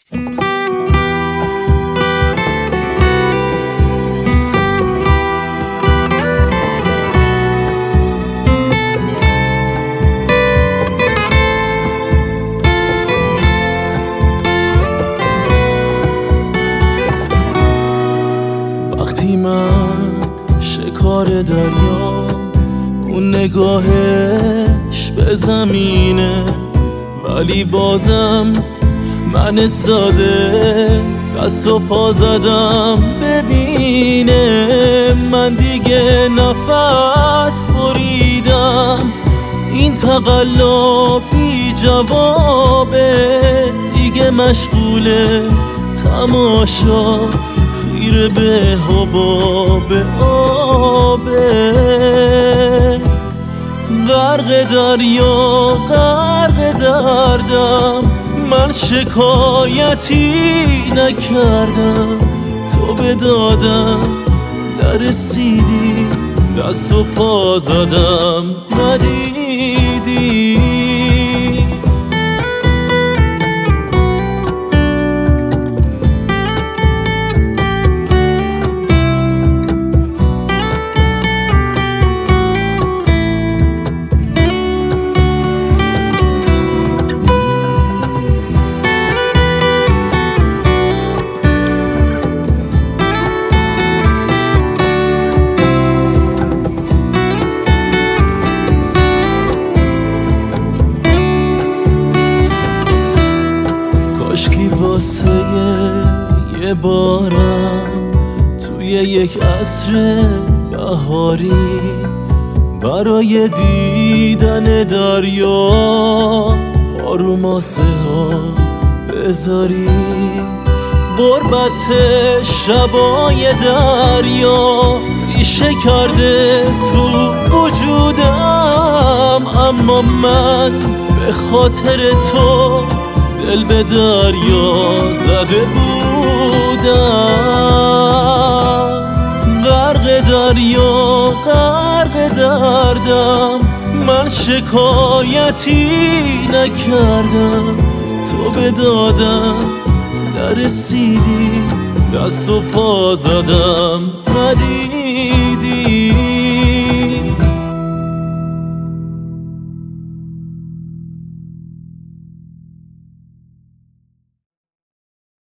وقتی من شکار دریا، اون نگاهش به زمینه، ولی بازم من ساده دست و پا زدم ببینه. من دیگه نفس بریدم، این تقلا بی جوابه، دیگه مشغول تماشا خیره به حباب آبه. غرق دریا غرق دردم، من شکایتی نکردم، تو به دادم نرسیدی، دست و پا زدم ندیدی. کاشکی واسه یه بارم توی یک عصر بهاری، برای دیدن دریا پارو ماسه ها بذاری. غربت شبای دریا ریشه کرده تو وجودم، اما من به خاطر تو دل به دریا زده بودم. غرق دریا غرق دردم، من شکایتی نکردم، تو به دادم نرسیدی، دست و پا زدم ندیدی.